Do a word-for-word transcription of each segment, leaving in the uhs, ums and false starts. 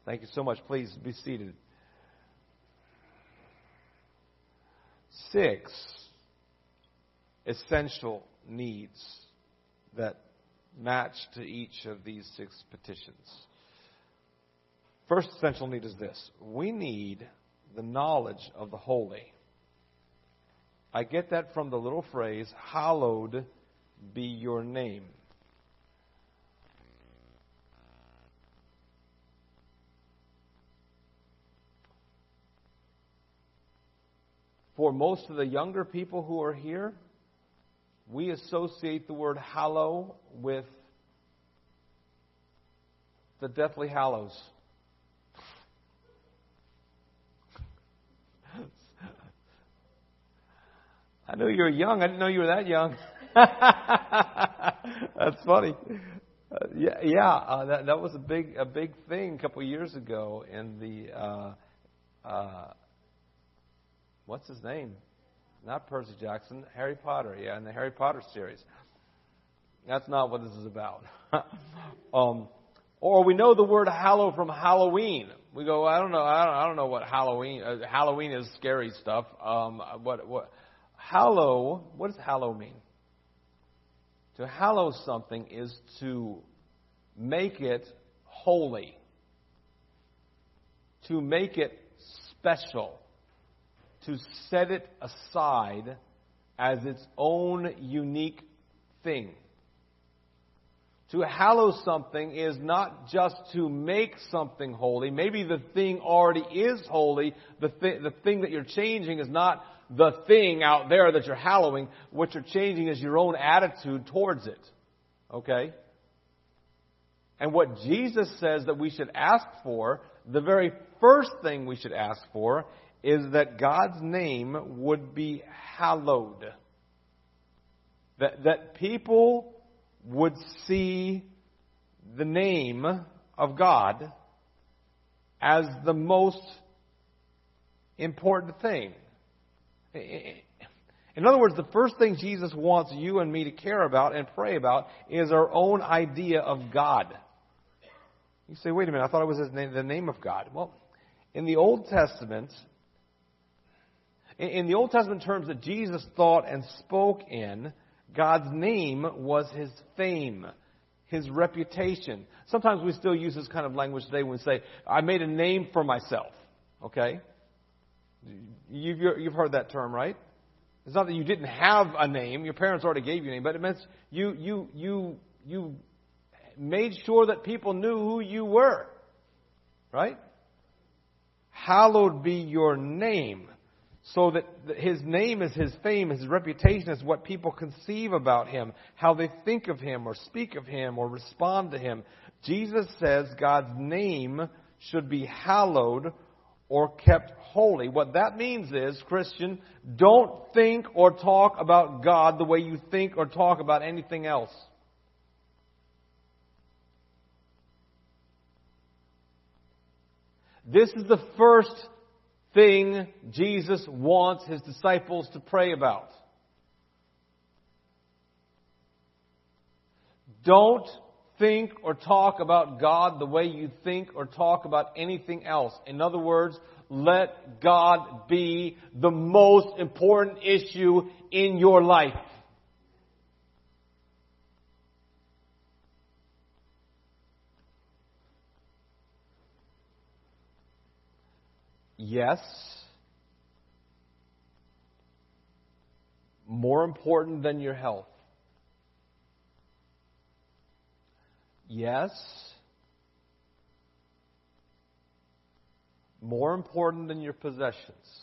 Thank you so much. Please be seated. Six essential needs that match to each of these six petitions. First essential need is this. We need the knowledge of the holy. I get that from the little phrase, hallowed be your name. For most of the younger people who are here, we associate the word hallow with the Deathly Hallows. I knew you were young. I didn't know you were that young. That's funny. Uh, yeah, yeah uh, that that was a big a big thing a couple of years ago in the uh, uh, what's his name? Not Percy Jackson, Harry Potter. Yeah, in the Harry Potter series. That's not what this is about. um, or we know the word hallow from Halloween. We go, I don't know, I don't, I don't know what Halloween. Uh, Halloween is scary stuff. Um, what what? Hallow, what does hallow mean? To hallow something is to make it holy. To make it special. To set it aside as its own unique thing. To hallow something is not just to make something holy. Maybe the thing already is holy. The, th- the thing that you're changing is not the thing out there that you're hallowing. What you're changing is your own attitude towards it. Okay? And what Jesus says that we should ask for, the very first thing we should ask for, is that God's name would be hallowed. That, that people would see the name of God as the most important thing. In other words, the first thing Jesus wants you and me to care about and pray about is our own idea of God. You say, wait a minute, I thought it was his name, the name of God. Well, in the Old Testament, in the Old Testament terms that Jesus thought and spoke in, God's name was His fame, His reputation. Sometimes we still use this kind of language today when we say, I made a name for myself. Okay? You've, you've heard that term, right? It's not that you didn't have a name. Your parents already gave you a name. But it means you, you, you, you made sure that people knew who you were. Right? Hallowed be your name. So that His name is His fame, His reputation is what people conceive about Him, how they think of Him or speak of Him or respond to Him. Jesus says God's name should be hallowed or kept holy. What that means is, Christian, don't think or talk about God the way you think or talk about anything else. This is the first thing Jesus wants His disciples to pray about. Don't think or talk about God the way you think or talk about anything else. In other words, let God be the most important issue in your life. Yes, more important than your health. Yes, more important than your possessions.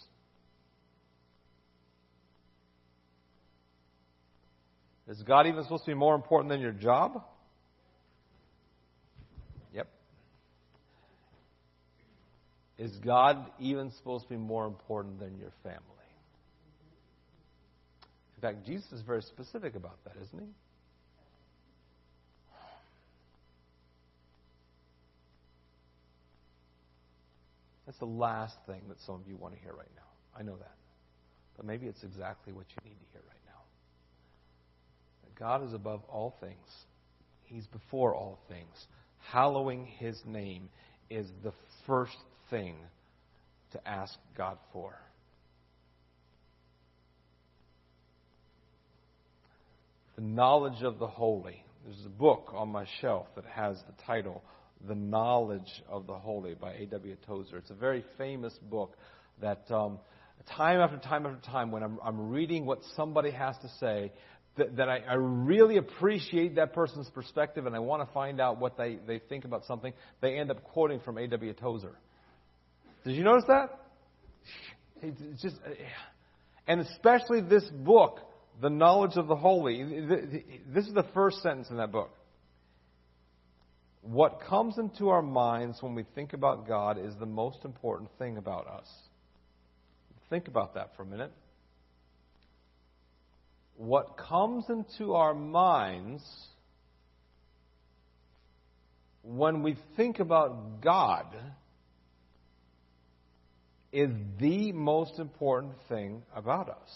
Is God even supposed to be more important than your job? Yep. Is God even supposed to be more important than your family? In fact, Jesus is very specific about that, isn't He? That's the last thing that some of you want to hear right now. I know that. But maybe it's exactly what you need to hear right now. That God is above all things. He's before all things. Hallowing His name is the first thing to ask God for. The knowledge of the holy. There's a book on my shelf that has the title, The Knowledge of the Holy by A W Tozer. It's a very famous book that um, time after time after time when I'm, I'm reading what somebody has to say, that, that I, I really appreciate that person's perspective and I want to find out what they, they think about something, they end up quoting from A W Tozer. Did you notice that? It's just, and especially this book, The Knowledge of the Holy. This is the first sentence in that book. What comes into our minds when we think about God is the most important thing about us. Think about that for a minute. What comes into our minds when we think about God is the most important thing about us.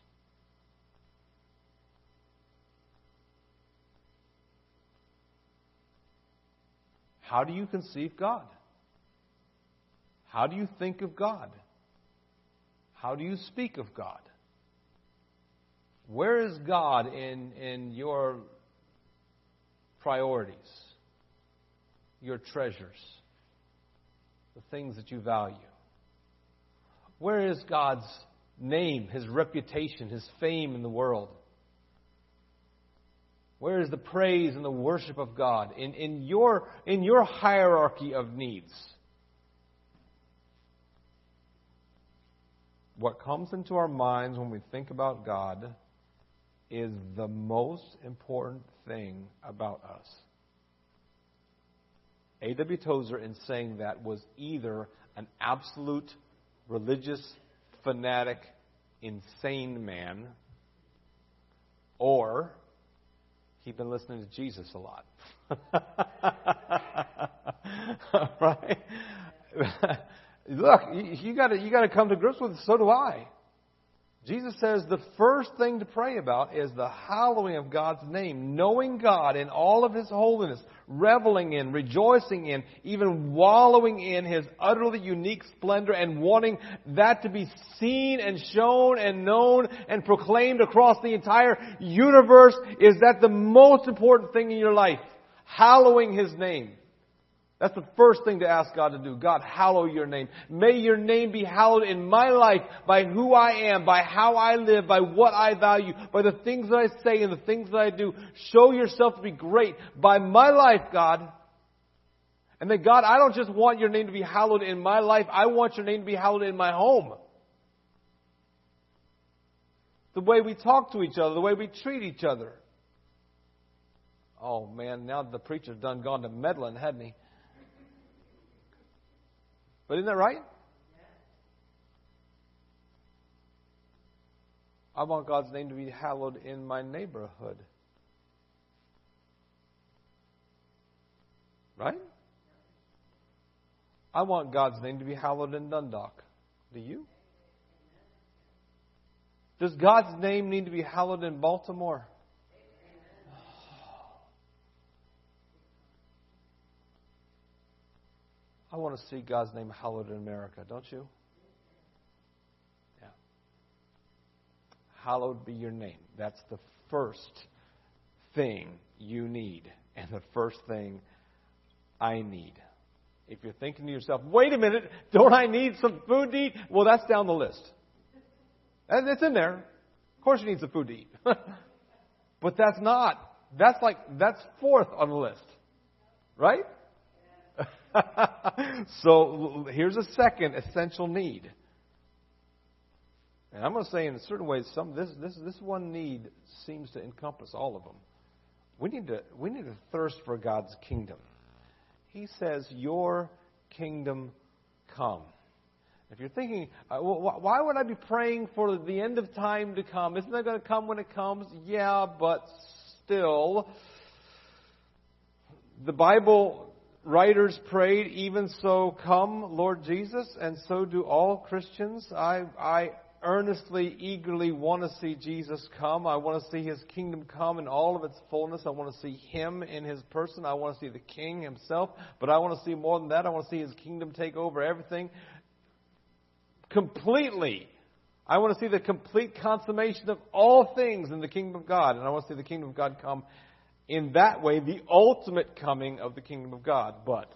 How do you conceive God? How do you think of God? How do you speak of God? Where is God in, in your priorities, your treasures, the things that you value? Where is God's name, His reputation, His fame in the world? Where is the praise and the worship of God in, in your in your hierarchy of needs? What comes into our minds when we think about God is the most important thing about us. A W Tozer, in saying that, was either an absolute religious, fanatic, insane man, or he'd been listening to Jesus a lot. Right? Look, you got to you got to come to grips with it. So do I. Jesus says the first thing to pray about is the hallowing of God's name, knowing God in all of His holiness, reveling in, rejoicing in, even wallowing in His utterly unique splendor and wanting that to be seen and shown and known and proclaimed across the entire universe. Is that the most important thing in your life? Hallowing His name. That's the first thing to ask God to do. God, hallow your name. May your name be hallowed in my life by who I am, by how I live, by what I value, by the things that I say and the things that I do. Show yourself to be great by my life, God. And then, God, I don't just want your name to be hallowed in my life. I want your name to be hallowed in my home. The way we talk to each other, the way we treat each other. Oh, man, now the preacher's done gone to meddling, hadn't he? But isn't that right? I want God's name to be hallowed in my neighborhood. Right? I want God's name to be hallowed in Dundalk. Do you? Does God's name need to be hallowed in Baltimore? I want to see God's name hallowed in America, don't you? Yeah. Hallowed be your name. That's the first thing you need, and the first thing I need. If you're thinking to yourself, wait a minute, don't I need some food to eat? Well, that's down the list. And it's in there. Of course you need some food to eat. But that's not. That's like, that's fourth on the list. Right? So here's a second essential need. And I'm going to say in certain ways, some this this this one need seems to encompass all of them. We need to we need to thirst for God's kingdom. He says, "Your kingdom come." If you're thinking, uh, well, why would I be praying for the end of time to come? Isn't that going to come when it comes? Yeah, but still, the Bible writers prayed, even so come, Lord Jesus, and so do all Christians. I, I earnestly, eagerly want to see Jesus come. I want to see His kingdom come in all of its fullness. I want to see Him in His person. I want to see the King Himself. But I want to see more than that. I want to see His kingdom take over everything completely. I want to see the complete consummation of all things in the kingdom of God. And I want to see the kingdom of God come in that way, the ultimate coming of the kingdom of God. But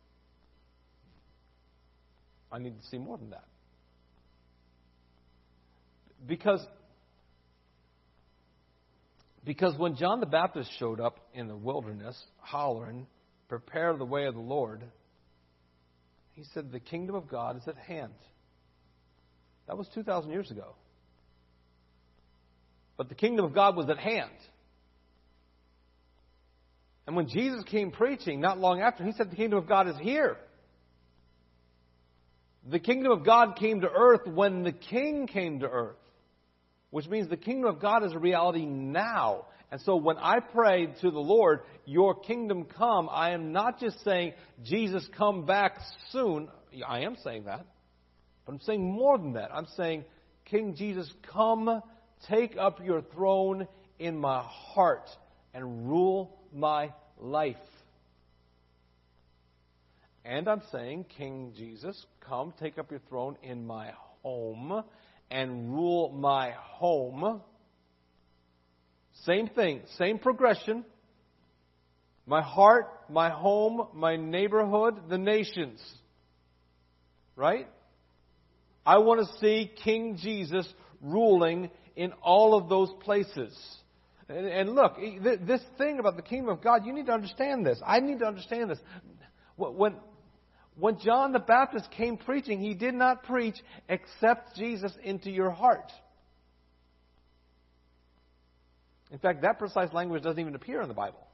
I need to see more than that. Because, because when John the Baptist showed up in the wilderness, hollering, "Prepare the way of the Lord," he said, "The kingdom of God is at hand." That was two thousand years ago. But the kingdom of God was at hand. And when Jesus came preaching, not long after, He said, "The kingdom of God is here." The kingdom of God came to earth when the King came to earth. Which means the kingdom of God is a reality now. And so when I pray to the Lord, "Your kingdom come," I am not just saying, "Jesus, come back soon." I am saying that. But I'm saying more than that. I'm saying, "King Jesus, come, take up your throne in my heart and rule my life." And I'm saying, "King Jesus, come, take up your throne in my home and rule my home." Same thing, same progression. My heart, my home, my neighborhood, the nations. Right? I want to see King Jesus ruling in all of those places. And, and look, this thing about the kingdom of God, you need to understand this. I need to understand this. When, when John the Baptist came preaching, he did not preach, "Accept Jesus into your heart." In fact, that precise language doesn't even appear in the Bible.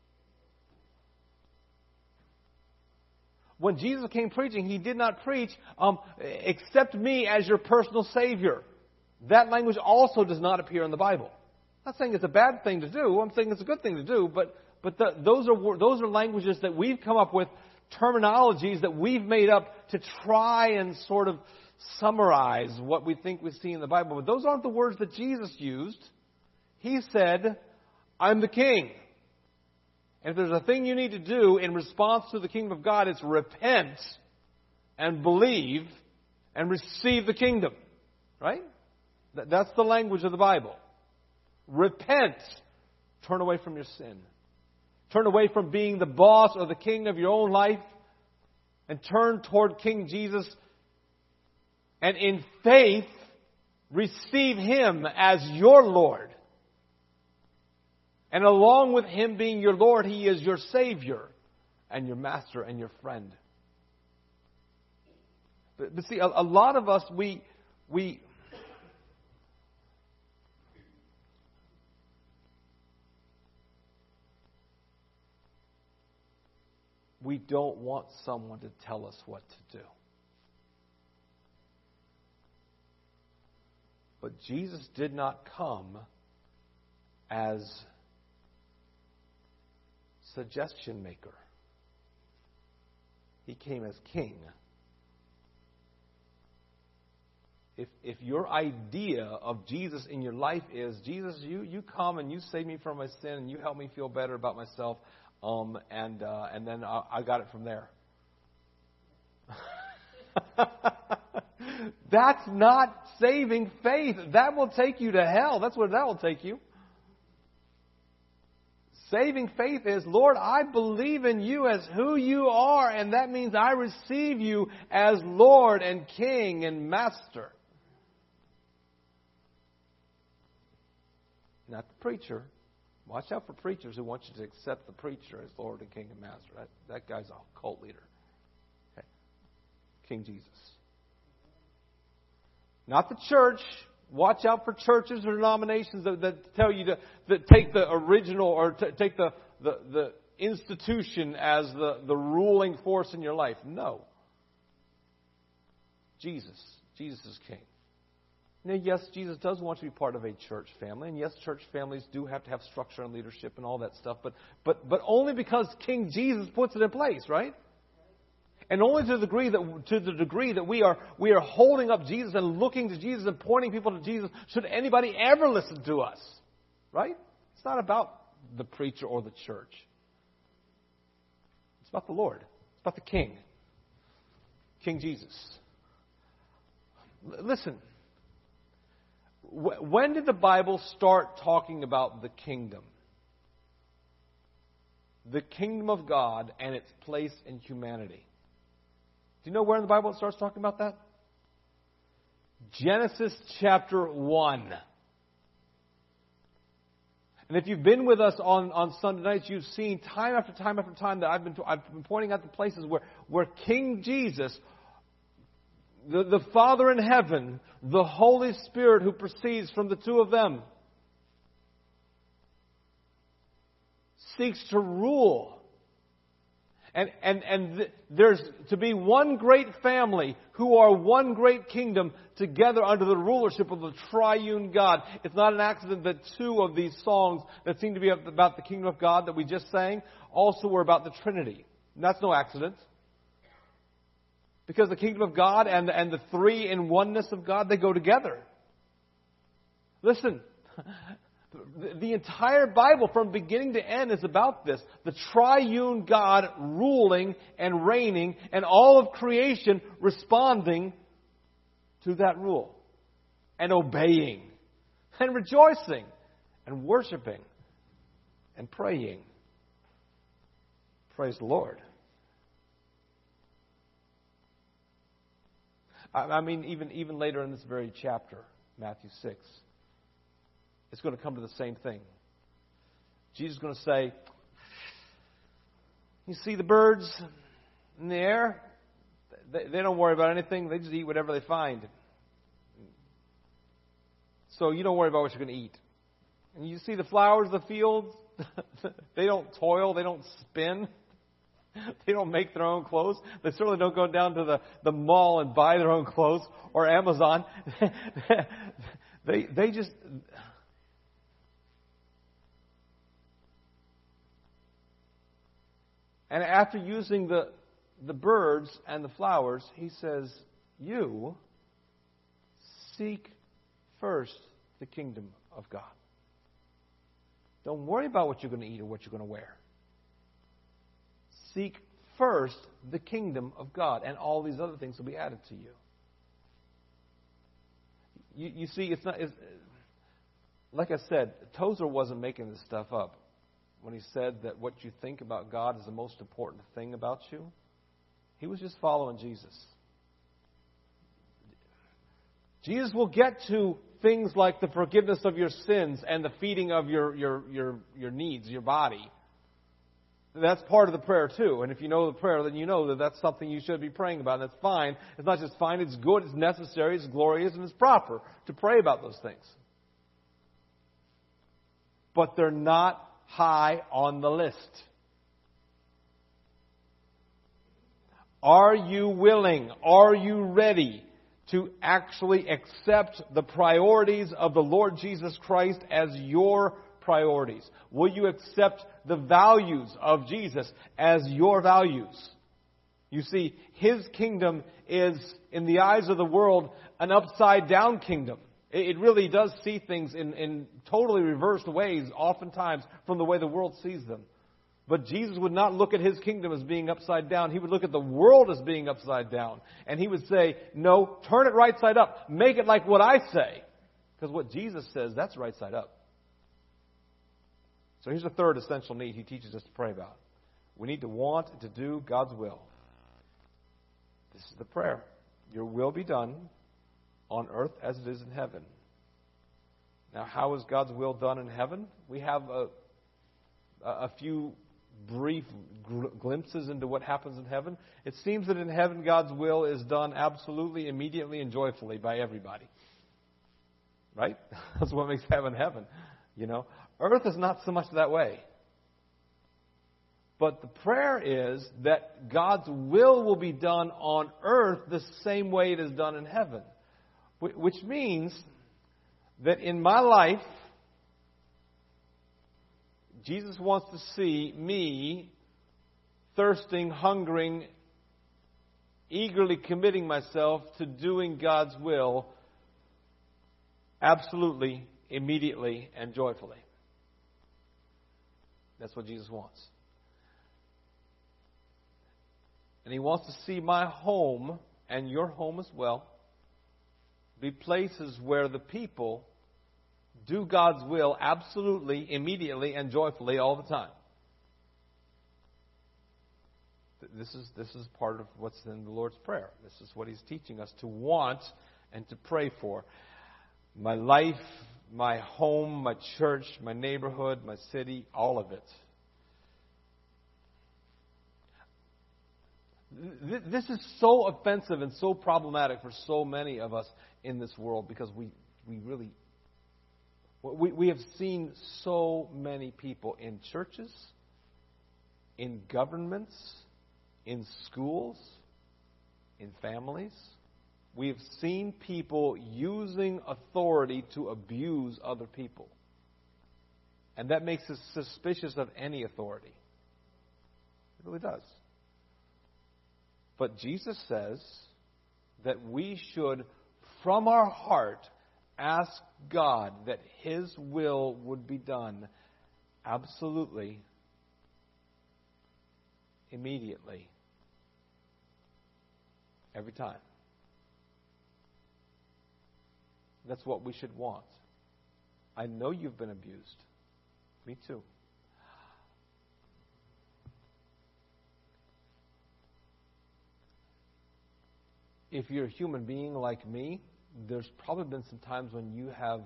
When Jesus came preaching, He did not preach, um, "Accept me as your personal Savior." That language also does not appear in the Bible. I'm not saying it's a bad thing to do. I'm saying it's a good thing to do. But but the, those are those are languages that we've come up with, terminologies that we've made up to try and sort of summarize what we think we see in the Bible. But those aren't the words that Jesus used. He said, "I'm the King. And if there's a thing you need to do in response to the kingdom of God, it's repent and believe and receive the kingdom." Right? That's the language of the Bible. Repent. Turn away from your sin. Turn away from being the boss or the king of your own life and turn toward King Jesus. And in faith, receive Him as your Lord. And along with Him being your Lord, He is your Savior and your Master and your friend. But, but see, a, a lot of us, we we we don't want someone to tell us what to do. But Jesus did not come as suggestion maker. He came as King. If if your idea of Jesus in your life is, "Jesus, you, you come and you save me from my sin and you help me feel better about myself, um, and uh, and then I, I got it from there." That's not saving faith. That will take you to hell. That's where that will take you. Saving faith is, "Lord, I believe in you as who you are, and that means I receive you as Lord and King and Master." Not the preacher. Watch out for preachers who want you to accept the preacher as Lord and King and Master. That, that guy's a cult leader. Okay. King Jesus. Not the church. Watch out for churches or denominations that, that tell you to that take the original or t- take the, the, the institution as the, the ruling force in your life. No. Jesus. Jesus is King. Now, yes, Jesus does want you to be part of a church family. And yes, church families do have to have structure and leadership and all that stuff. But but but only because King Jesus puts it in place, right? And only to the degree that to the degree that we are we are holding up Jesus and looking to Jesus and pointing people to Jesus, should anybody ever listen to us. Right? It's not about the preacher or the church. It's about the Lord. It's about the King. King Jesus. L- listen. W- when did the Bible start talking about the kingdom? The kingdom of God and its place in humanity. Do you know where in the Bible it starts talking about that? Genesis chapter one. And if you've been with us on, on Sunday nights, you've seen time after time after time that I've been, I've been pointing out the places where, where King Jesus, the, the Father in heaven, the Holy Spirit who proceeds from the two of them, seeks to rule. And, and, and th- there's to be one great family who are one great kingdom together under the rulership of the triune God. It's not an accident that two of these songs that seem to be about the kingdom of God that we just sang also were about the Trinity. And that's no accident. Because the kingdom of God and the, and the three in oneness of God, they go together. Listen. The entire Bible from beginning to end is about this. The triune God ruling and reigning and all of creation responding to that rule. And obeying. And rejoicing. And worshiping. And praying. Praise the Lord. I, I mean, even, even later in this very chapter, Matthew six. It's going to come to the same thing. Jesus is going to say, you see the birds in the air? They, they don't worry about anything. They just eat whatever they find. So you don't worry about what you're going to eat. And you see the flowers of the fields? They don't toil. They don't spin. They don't make their own clothes. They certainly don't go down to the, the mall and buy their own clothes or Amazon. they, they just... And after using the, the birds and the flowers, he says, you seek first the kingdom of God. Don't worry about what you're going to eat or what you're going to wear. Seek first the kingdom of God, and all these other things will be added to you. You, you see, it's not... It's, like I said, Tozer wasn't making this stuff up when he said that what you think about God is the most important thing about you. He was just following Jesus. Jesus will get to things like the forgiveness of your sins and the feeding of your, your, your, your needs, your body. That's part of the prayer too. And if you know the prayer, then you know that that's something you should be praying about. And that's fine. It's not just fine, it's good, it's necessary, it's glorious, and it's proper to pray about those things. But they're not high on the list. Are you willing? Are you ready to actually accept the priorities of the Lord Jesus Christ as your priorities? Will you accept the values of Jesus as your values? You see, His kingdom is, in the eyes of the world, an upside-down kingdom. It really does see things in, in totally reversed ways, oftentimes, from the way the world sees them. But Jesus would not look at His kingdom as being upside down. He would look at the world as being upside down. And He would say, no, turn it right side up. Make it like what I say. Because what Jesus says, that's right side up. So here's the third essential need He teaches us to pray about. We need to want to do God's will. This is the prayer. Your will be done on earth as it is in heaven. Now, how is God's will done in heaven? We have a, a few brief gl- glimpses into what happens in heaven. It seems that in heaven, God's will is done absolutely, immediately, and joyfully by everybody. Right? That's what makes heaven heaven. You know, earth is not so much that way. But the prayer is that God's will will be done on earth the same way it is done in heaven. Which means that in my life, Jesus wants to see me thirsting, hungering eagerly committing myself to doing God's will absolutely, immediately, and joyfully. That's what Jesus wants. And He wants to see my home, and your home as well, be places where the people do God's will absolutely, immediately, and joyfully all the time. This is, this is part of what's in the Lord's Prayer. This is what He's teaching us to want and to pray for. My life, my home, my church, my neighborhood, my city, all of it. This is so offensive and so problematic for so many of us in this world because we, we really, we, we have seen so many people in churches, in governments, in schools, in families. We have seen people using authority to abuse other people. And that makes us suspicious of any authority. It really does. But Jesus says that we should, from our heart, ask God that His will would be done absolutely, immediately, every time. That's what we should want. I know you've been abused. Me too. If you're a human being like me, there's probably been some times when you have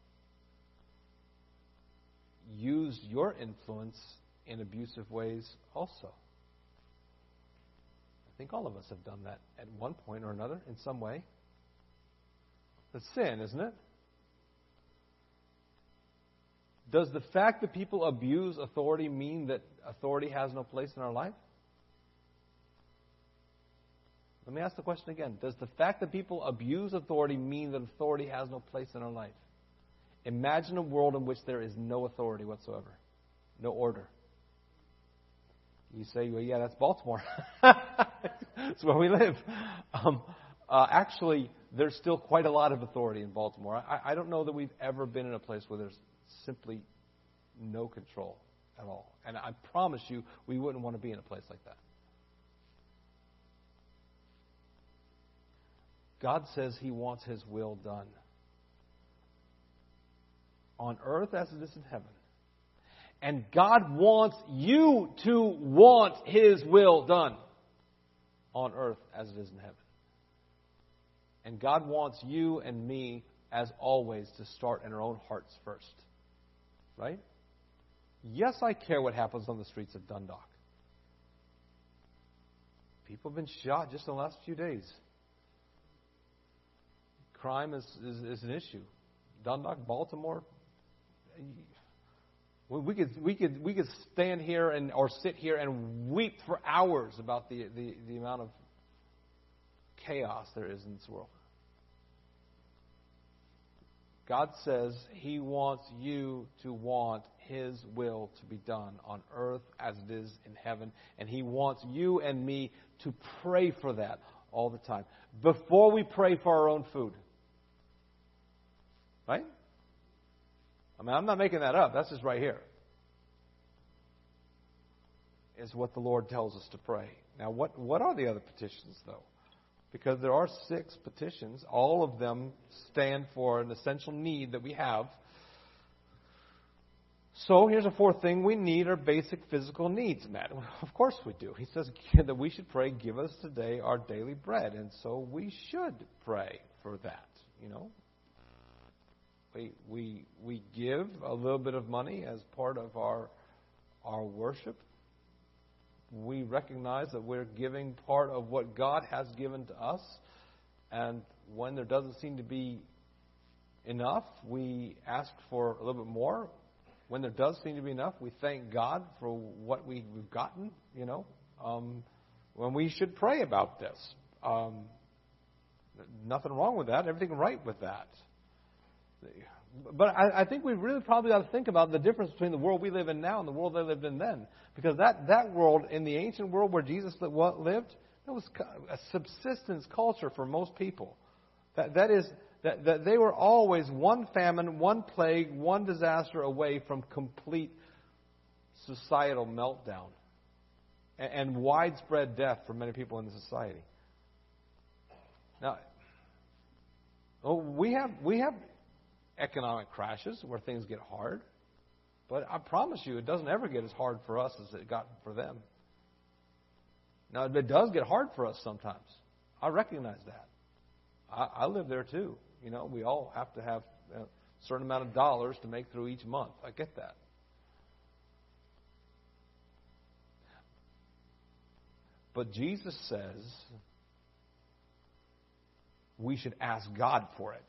used your influence in abusive ways also. I think all of us have done that at one point or another in some way. It's sin, isn't it? Does the fact that people abuse authority mean that authority has no place in our life? Let me ask the question again. Does the fact that people abuse authority mean that authority has no place in our life? Imagine a world in which there is no authority whatsoever. No order. You say, well, yeah, that's Baltimore. That's where we live. Um, uh, actually, there's still quite a lot of authority in Baltimore. I, I don't know that we've ever been in a place where there's simply no control at all. And I promise you, we wouldn't want to be in a place like that. God says He wants His will done on earth as it is in heaven. And God wants you to want His will done on earth as it is in heaven. And God wants you and me, as always, to start in our own hearts first. Right? Yes, I care what happens on the streets of Dundalk. People have been shot just in the last few days. Crime is, is, is an issue. Dundalk, Baltimore. We could we could we could stand here and or sit here and weep for hours about the, the, the amount of chaos there is in this world. God says He wants you to want His will to be done on earth as it is in heaven. And He wants you and me to pray for that all the time. Before we pray for our own food. Right? I mean, I'm not making that up. That's just right here. Is what the Lord tells us to pray. Now, what, what are the other petitions, though? Because there are six petitions. All of them stand for an essential need that we have. So here's a fourth thing. We need our basic physical needs met. Of course we do. He says that we should pray, give us today our daily bread. And so we should pray for that, you know. We, we, we give a little bit of money as part of our, our worship. We recognize that we're giving part of what God has given to us. And when there doesn't seem to be enough, we ask for a little bit more. When there does seem to be enough, we thank God for what we've gotten, you know. Um, when we should pray about this. Um, nothing wrong with that. Everything right with that. But I, I think we really probably ought to think about the difference between the world we live in now and the world they lived in then. Because that, that world, in the ancient world where Jesus lived, It was a subsistence culture for most people. That, that is, that, that they were always one famine, one plague, one disaster away from complete societal meltdown and, and widespread death for many people in the society. Now, oh, we have we have economic crashes where things get hard, but I promise you, it doesn't ever get as hard for us as it got for them. Now, it does get hard for us sometimes. I recognize that. I, I live there too. You know, we all have to have a certain amount of dollars to make through each month. I get that. But Jesus says we should ask God for it.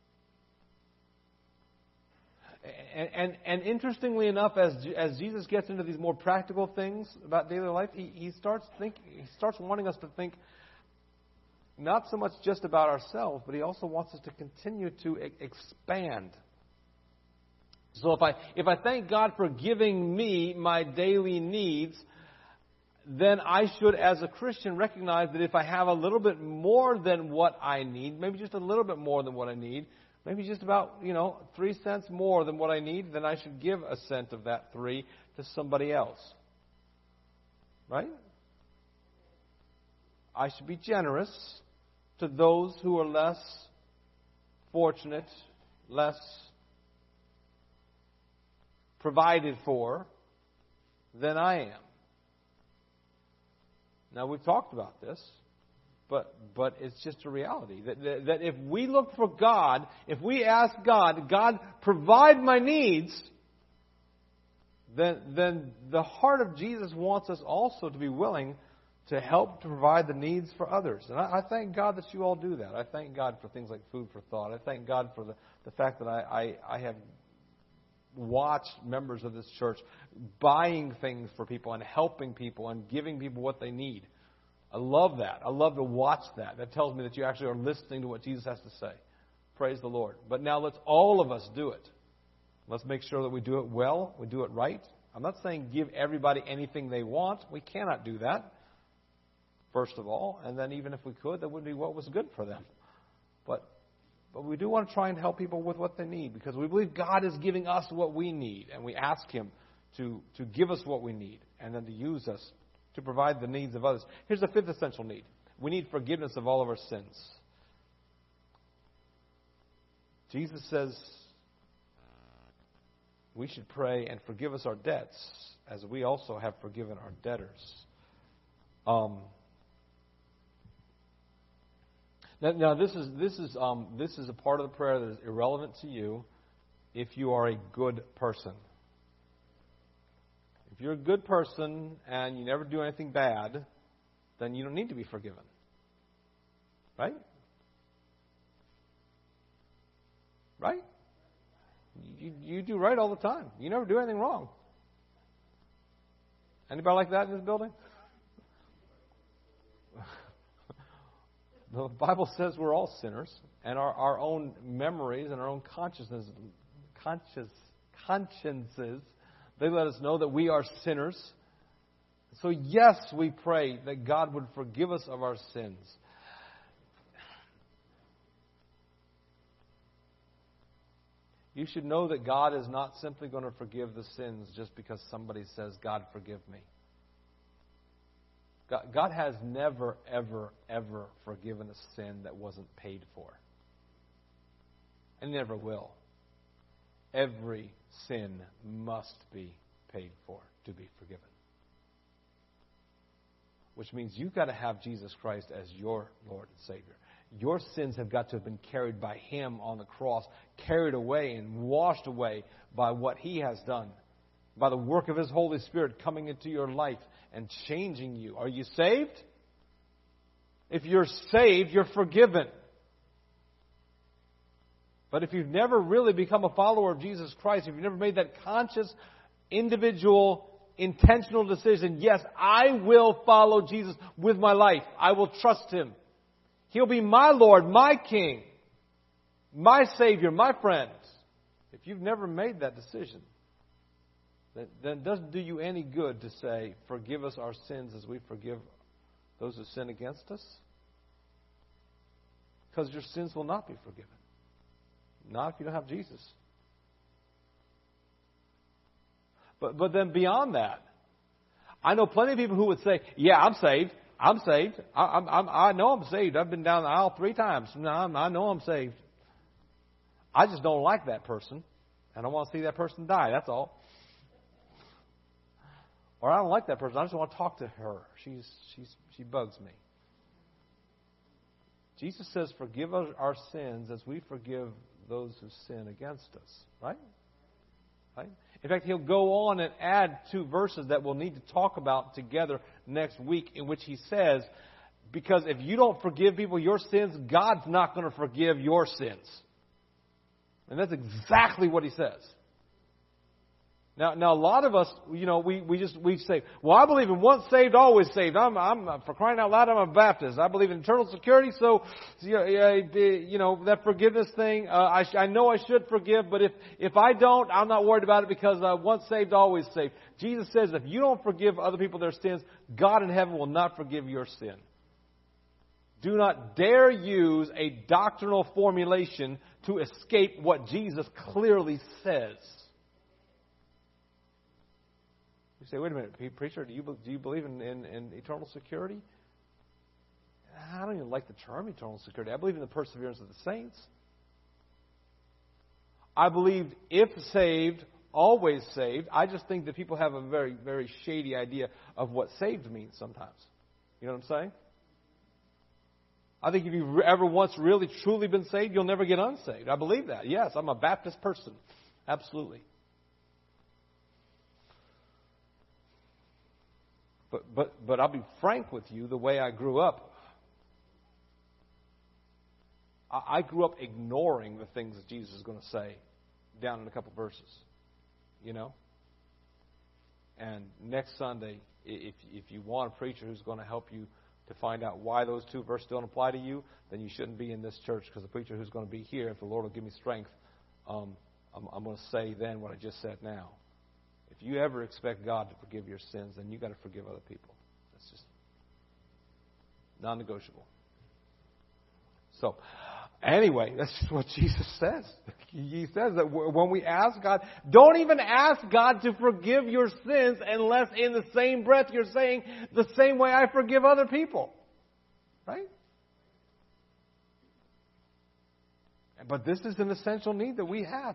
And, and, and interestingly enough, as as Jesus gets into these more practical things about daily life, he, he starts think he starts wanting us to think not so much just about ourselves, but he also wants us to continue to e- expand. So if I if I thank God for giving me my daily needs, then I should, as a Christian, recognize that if I have a little bit more than what I need, maybe just a little bit more than what I need, maybe just about, you know, three cents more than what I need, then I should give a cent of that three to somebody else. Right? I should be generous to those who are less fortunate, less provided for than I am. Now, we've talked about this, but but it's just a reality. That, that, that if we look for God, if we ask God, God, provide my needs, then, then the heart of Jesus wants us also to be willing to help to provide the needs for others. And I, I thank God that you all do that. I thank God for things like food for thought. I thank God for the, the fact that I, I, I have watched members of this church buying things for people and helping people and giving people what they need. I love that. I love to watch that. That tells me that you actually are listening to what Jesus has to say. Praise the Lord. But now let's all of us do it. Let's make sure that we do it well, we do it right. I'm not saying give everybody anything they want. We cannot do that, first of all. And then even if we could, that would be what was good for them. But But we do want to try and help people with what they need, because we believe God is giving us what we need, and we ask Him to, to give us what we need and then to use us to provide the needs of others. Here's the fifth essential need. We need forgiveness of all of our sins. Jesus says we should pray and forgive us our debts as we also have forgiven our debtors. Um Now, now this is this is um, this is a part of the prayer that is irrelevant to you if you are a good person. If you're a good person and you never do anything bad, then you don't need to be forgiven. Right? Right? You, you do right all the time. You never do anything wrong. Anybody like that in this building? The Bible says we're all sinners, and our, our own memories and our own consciousness, conscious, consciences, they let us know that we are sinners. So yes, we pray that God would forgive us of our sins. You should know that God is not simply going to forgive the sins just because somebody says, God, forgive me. God, God has never, ever, ever forgiven a sin that wasn't paid for. And never will. Every sin must be paid for to be forgiven. Which means you've got to have Jesus Christ as your Lord and Savior. Your sins have got to have been carried by Him on the cross, carried away and washed away by what He has done, by the work of His Holy Spirit coming into your life and changing you. Are you saved? If you're saved, you're forgiven. But if you've never really become a follower of Jesus Christ, if you've never made that conscious, individual, intentional decision, yes, I will follow Jesus with my life. I will trust Him. He'll be my Lord, my King, my Savior, my friend. If you've never made that decision, then it doesn't do you any good to say, forgive us our sins as we forgive those who sin against us? Because your sins will not be forgiven. Not if you don't have Jesus. But but then beyond that, I know plenty of people who would say, yeah, I'm saved. I'm saved. I, I'm, I'm, I know I'm saved. I've been down the aisle three times. I know I'm saved. I just don't like that person. I don't want to see that person die. That's all. Or I don't like that person. I just want to talk to her. She's she's she bugs me. Jesus says, forgive us our sins as we forgive those who sin against us. Right? Right? In fact, he'll go on and add two verses that we'll need to talk about together next week, in which he says, because if you don't forgive people your sins, God's not going to forgive your sins. And that's exactly what he says. Now, now a lot of us, you know, we, we just, we say, well, I believe in once saved, always saved. I'm, I'm, for crying out loud, I'm a Baptist. I believe in eternal security, so, you know, that forgiveness thing, uh, I, I know I should forgive, but if, if I don't, I'm not worried about it because uh, once saved, always saved. Jesus says if you don't forgive other people their sins, God in heaven will not forgive your sin. Do not dare use a doctrinal formulation to escape what Jesus clearly says. You say, wait a minute, preacher, do you, do you believe in, in, in eternal security? I don't even like the term eternal security. I believe in the perseverance of the saints. I believe if saved, always saved. I just think that people have a very, very shady idea of what saved means sometimes. You know what I'm saying? I think if you've ever once really, truly been saved, you'll never get unsaved. I believe that. Yes, I'm a Baptist person. Absolutely. But but but I'll be frank with you, the way I grew up, I, I grew up ignoring the things that Jesus is going to say down in a couple verses. You know? And next Sunday, if if you want a preacher who's going to help you to find out why those two verses don't apply to you, then you shouldn't be in this church, because the preacher who's going to be here, if the Lord will give me strength, um, I'm, I'm going to say then what I just said now. If you ever expect God to forgive your sins, then you've got to forgive other people. That's just non-negotiable. So, anyway, that's just what Jesus says. He says that when we ask God, don't even ask God to forgive your sins unless in the same breath you're saying, the same way I forgive other people. Right? But this is an essential need that we have.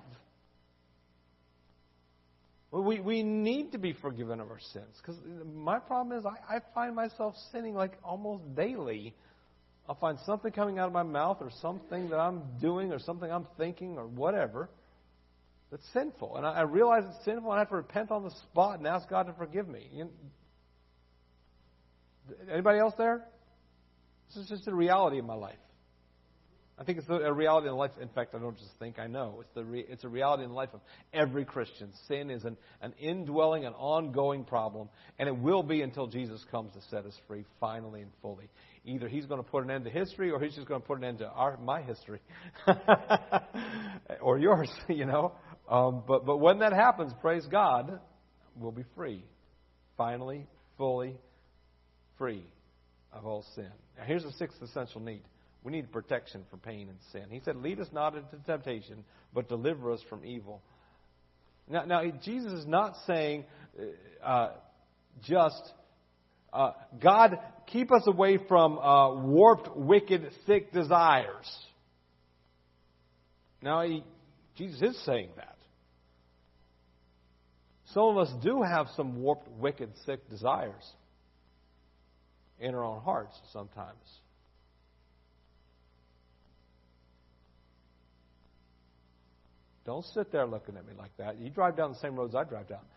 We, we need to be forgiven of our sins. Because my problem is I, I find myself sinning like almost daily. I'll find something coming out of my mouth or something that I'm doing or something I'm thinking or whatever that's sinful. And I, I realize it's sinful and I have to repent on the spot and ask God to forgive me. You, anybody else there? This is just a reality of my life. I think it's a reality in life. In fact, I don't just think, I know. It's the re, it's a reality in the life of every Christian. Sin is an, an indwelling, an ongoing problem, and it will be until Jesus comes to set us free, finally and fully. Either He's going to put an end to history, or He's just going to put an end to our my history, or yours. You know. Um, but but when that happens, praise God, we'll be free, finally, fully free of all sin. Now, here's the sixth essential need. We need protection from pain and sin. He said, lead us not into temptation, but deliver us from evil. Now, now Jesus is not saying uh, just, uh, God, keep us away from uh, warped, wicked, sick desires. Now, he, Jesus is saying that. Some of us do have some warped, wicked, sick desires in our own hearts sometimes. Don't sit there looking at me like that. You drive down the same roads I drive down.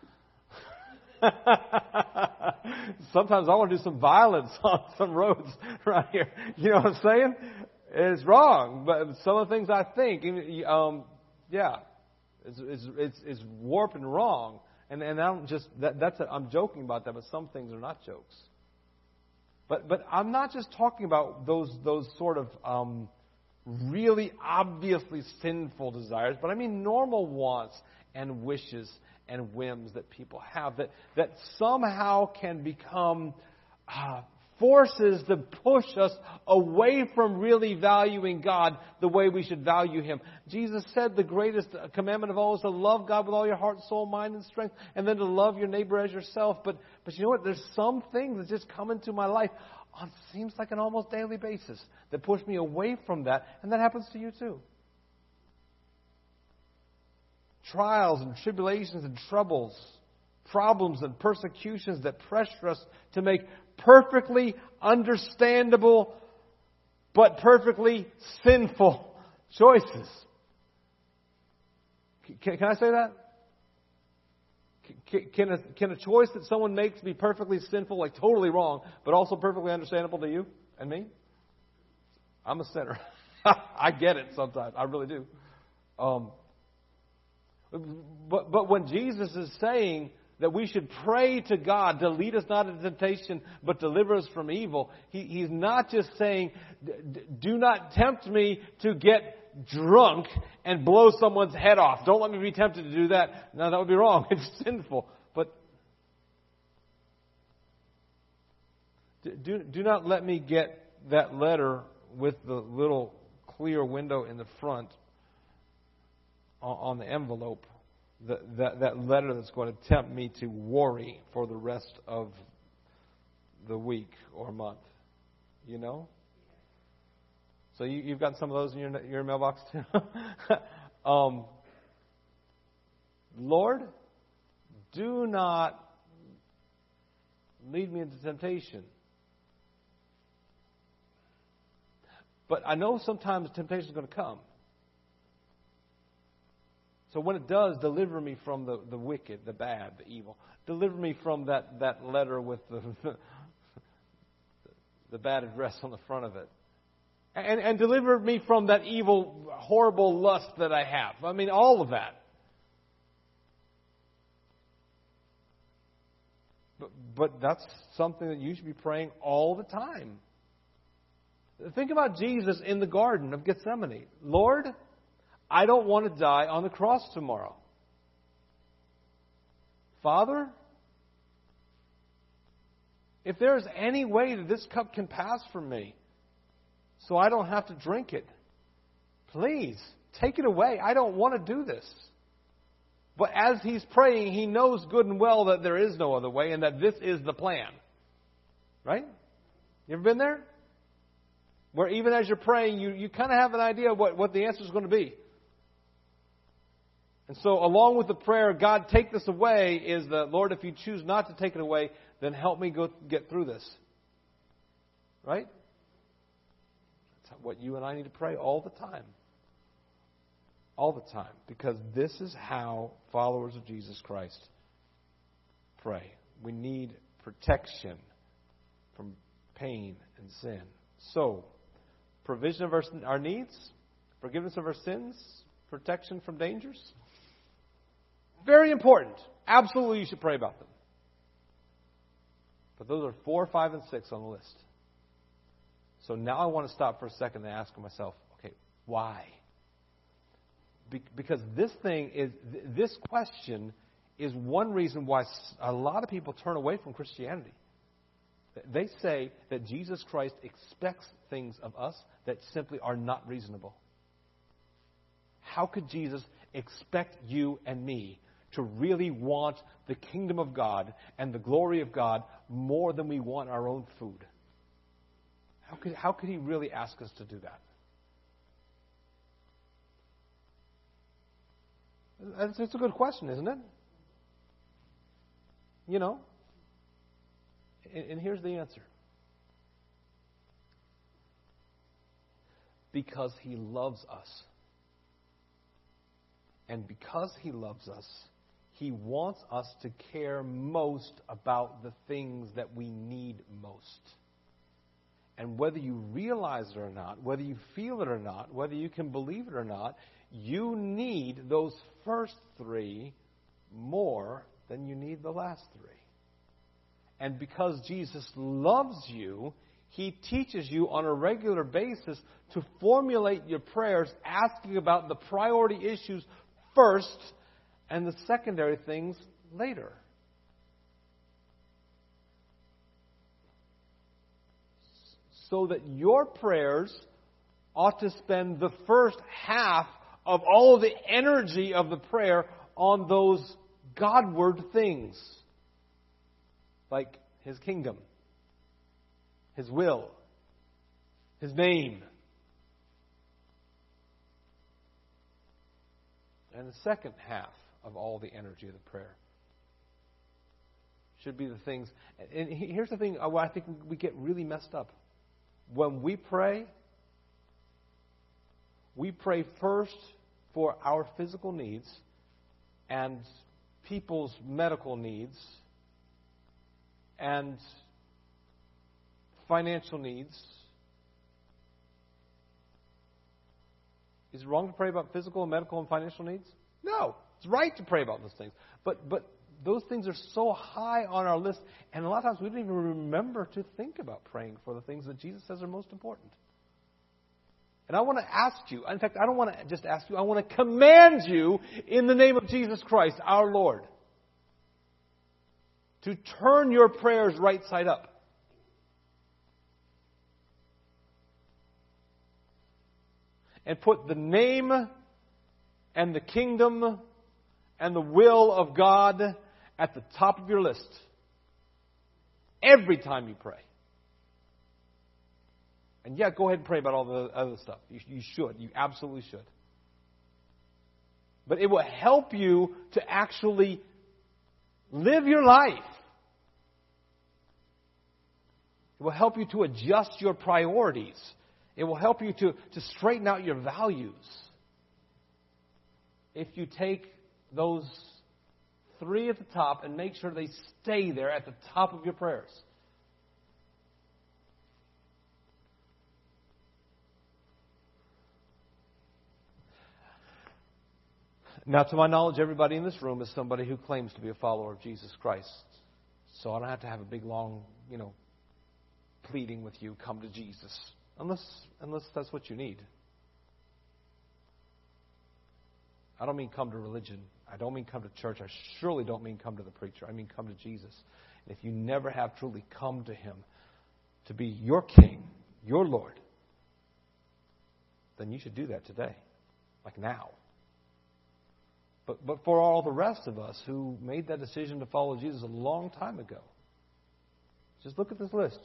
Sometimes I want to do some violence on some roads right here. You know what I'm saying? It's wrong, but some of the things I think, um, yeah, it's, it's, it's, it's warped and wrong. And and I don't just that, that's a, I'm joking about that, but some things are not jokes. But but I'm not just talking about those those sort of um, really obviously sinful desires, but I mean normal wants and wishes and whims that people have that, that somehow can become uh, forces to push us away from really valuing God the way we should value Him. Jesus said the greatest commandment of all is to love God with all your heart, soul, mind, and strength, and then to love your neighbor as yourself. But, but you know what? There's some things that just come into my life on seems like an almost daily basis that push me away from that, and that happens to you too. Trials and tribulations and troubles, problems and persecutions that pressure us to make perfectly understandable but perfectly sinful choices. Can, can I say that? Can, can, a, can a choice that someone makes be perfectly sinful, like totally wrong, but also perfectly understandable to you and me? I'm a sinner. I get it sometimes. I really do. Um, but, but when Jesus is saying that we should pray to God to lead us not into temptation, but deliver us from evil, he, He's not just saying, do not tempt me to get drunk and blow someone's head off. Don't let me be tempted to do that. No, that would be wrong. It's sinful. But do, do not let me get that letter with the little clear window in the front on the envelope, that, that, that letter that's going to tempt me to worry for the rest of the week or month. You know? So you, you've got some of those in your, your mailbox too? um, Lord, do not lead me into temptation. But I know sometimes temptation is going to come. So when it does, deliver me from the, the wicked, the bad, the evil. Deliver me from that, that letter with the, the bad address on the front of it. And, and deliver me from that evil, horrible lust that I have. I mean, all of that. But, but that's something that you should be praying all the time. Think about Jesus in the Garden of Gethsemane. Lord, I don't want to die on the cross tomorrow. Father, if there is any way that this cup can pass from me so I don't have to drink it, please take it away. I don't want to do this. But as he's praying, he knows good and well that there is no other way and that this is the plan. Right? You ever been there? Where even as you're praying, you, you kind of have an idea of what, what the answer is going to be. And so along with the prayer, God, take this away, is the, Lord, if you choose not to take it away, then help me go get through this. Right? That's what you and I need to pray all the time. All the time. Because this is how followers of Jesus Christ pray. We need protection from pain and sin. So, provision of our, our needs, forgiveness of our sins, protection from dangers. Very important. Absolutely, you should pray about them. But those are four, five, and six on the list. So now I want to stop for a second and ask myself, okay, why? Be- because this thing is, th- this question is one reason why a lot of people turn away from Christianity. They say that Jesus Christ expects things of us that simply are not reasonable. How could Jesus expect you and me to really want the kingdom of God and the glory of God more than we want our own food? How could, how could He really ask us to do that? That's, that's a good question, isn't it? You know? And, and here's the answer. Because He loves us. And because He loves us, He wants us to care most about the things that we need most. And whether you realize it or not, whether you feel it or not, whether you can believe it or not, you need those first three more than you need the last three. And because Jesus loves you, He teaches you on a regular basis to formulate your prayers asking about the priority issues first and the secondary things later. so that your prayers ought to spend the first half of all of the energy of the prayer on those Godward things, like His kingdom, His will, His name. And the second half of all the energy of the prayer should be the things. And here's the thing, I think we get really messed up. When we pray, we pray first for our physical needs and people's medical needs and financial needs. Is it wrong to pray about physical, medical, and financial needs? No. It's right to pray about those things. But but those things are so high on our list, and a lot of times we don't even remember to think about praying for the things that Jesus says are most important. And I want to ask you, in fact, I don't want to just ask you, I want to command you in the name of Jesus Christ, our Lord, to turn your prayers right side up. And put the name and the kingdom and the will of God at the top of your list every time you pray. And yeah, go ahead and pray about all the other stuff. You, you should. You absolutely should. But it will help you to actually live your life. It will help you to adjust your priorities. It will help you to, to straighten out your values. If you take those three at the top and make sure they stay there at the top of your prayers. Now, to my knowledge, everybody in this room is somebody who claims to be a follower of Jesus Christ. So I don't have to have a big, long, you know, pleading with you, come to Jesus. Unless, unless that's what you need. I don't mean come to religion. I don't mean come to church. I surely don't mean come to the preacher. I mean come to Jesus. And if you never have truly come to Him to be your King, your Lord, then you should do that today. Like now. But, but for all the rest of us who made that decision to follow Jesus a long time ago, just look at this list.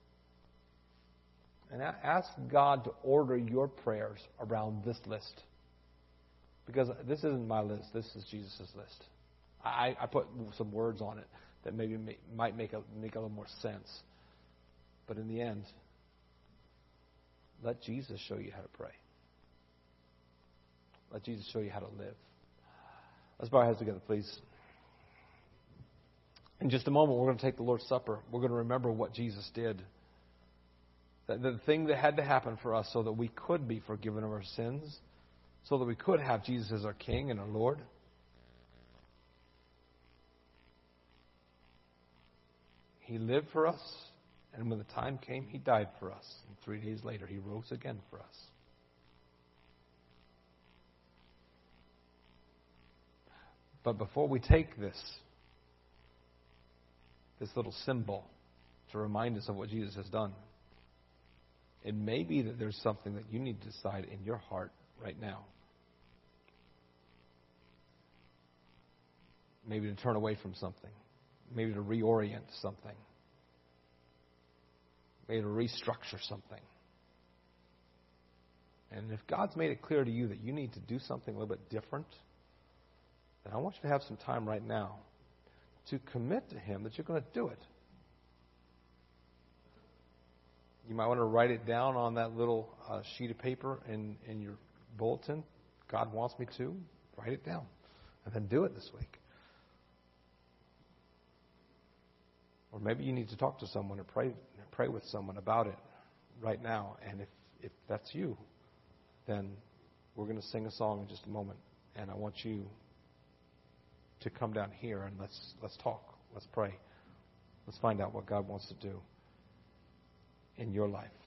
And ask God to order your prayers around this list. Because this isn't my list. This is Jesus' list. I, I put some words on it that maybe may, might make a, make a little more sense. But in the end, let Jesus show you how to pray. Let Jesus show you how to live. Let's bow our heads together, please. In just a moment, we're going to take the Lord's Supper. We're going to remember what Jesus did. The thing that had to happen for us so that we could be forgiven of our sins, so that we could have Jesus as our King and our Lord. He lived for us, and when the time came, He died for us. And three days later, He rose again for us. But before we take this, this little symbol to remind us of what Jesus has done, it may be that there's something that you need to decide in your heart right now. Maybe to turn away from something. Maybe to reorient something. Maybe to restructure something. And if God's made it clear to you that you need to do something a little bit different, then I want you to have some time right now to commit to Him that you're going to do it. You might want to write it down on that little uh, sheet of paper in, in your bulletin. God wants me to. Write it down. And then do it this week. Or maybe you need to talk to someone or pray pray with someone about it right now. And if, if that's you, then we're going to sing a song in just a moment. And I want you to come down here and let's let's talk. Let's pray. Let's find out what God wants to do in your life.